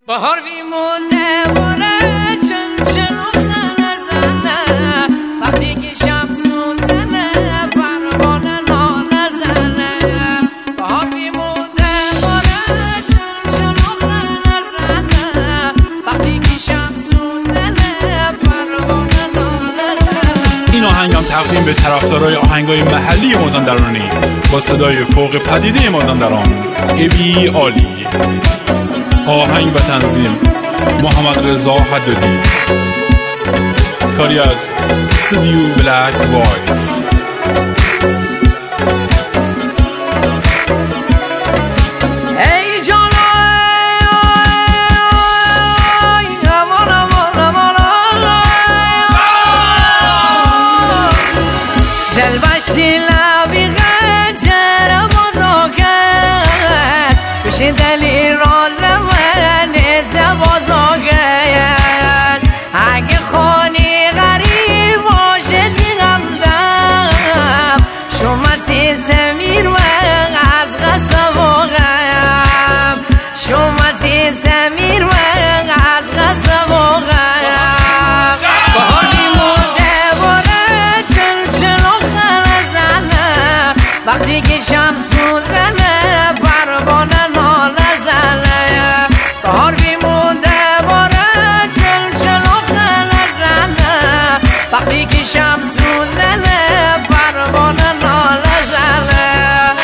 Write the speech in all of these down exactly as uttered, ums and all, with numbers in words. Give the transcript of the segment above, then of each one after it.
بهار بیمونده باره چنچن و خنه زنه وقتی که شمس زنه پروانه ناله زنه بهار بیمونده باره چنچن و خنه زنه وقتی که شمس زنه پروانه ناله زنه. این آهنگم تقدیم به طرفدارای آهنگای محلی مازندرانی با صدای فوق پدیده مازندران ابی عالی. آهنگ و تنظیم محمد رضا حدادی. کاری از استودیو بلک وایت. ای جان امان امان امان دل بشتی لبی غجر بزاگه بشی دلی رازم نیست بزاگه اگه خونی غریب باشه دیگم دم شمتی زمیر و از غصب و غم شمتی زمیر و از غصب و غم بهار بیمونده باره چل چل و خنه زنه وقتی که شمس زنه پروانه ناله زنه بهار بیمونده باره چل چل و خنه زنه وقتی که شمس زنه پروانه ناله زنه.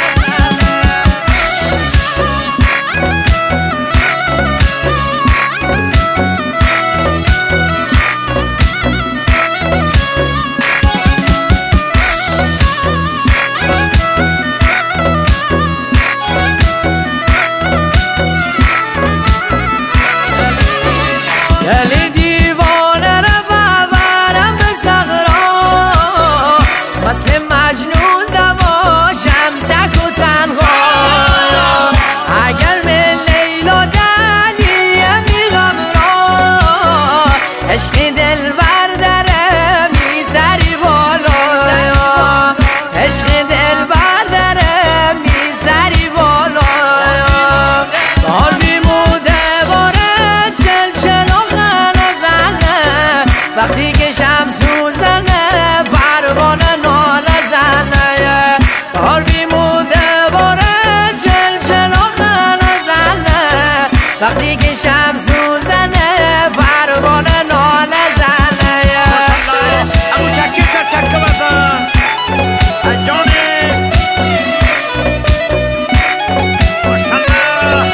دل دیوانه را ببرم به صحرا مثل مجنون دواشم تک و تنها اگر به لیلا دنیه میرم را عشق دل بردره میسری بالا عشق دل بردره میسری بالا بهار بیمونده باره چل چل و خنه زنه وقتی که شمس زنه پروانه ناله زنه بهار بیمونده باره چل چل و خنه زنه وقتی که شمس زنه پروانه ناله زنه. ابو چکی سر چکه بزن انجانه ماشالله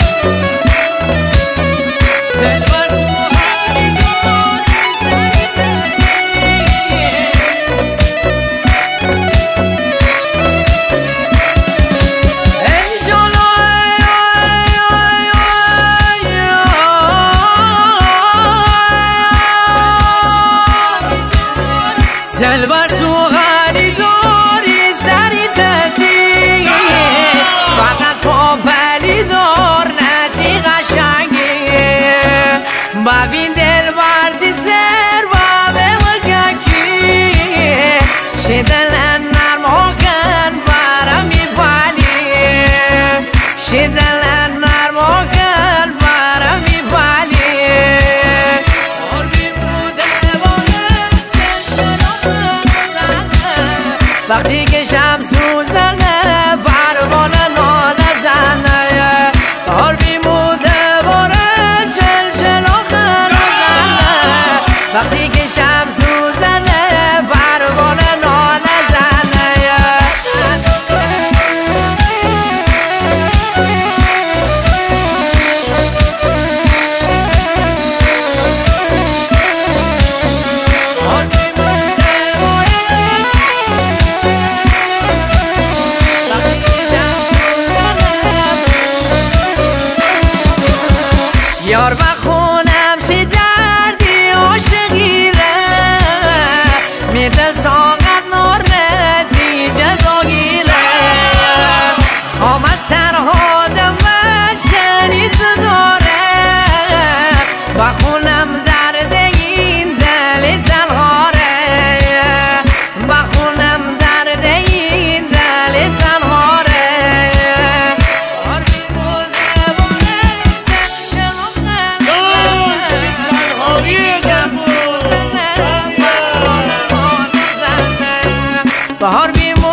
دل بر تو غلی داری سری تتی فقط پا بلی دار نتی قشنگی ببین دل بردی سر و به مگکی شه دل نرم آگن برم میبالی شه دل نرم آگن برم میبالی وقتی که شمس زنه پروانه ناله زنه بهار بیمونده باره چل چل و خنه زنه بهار بی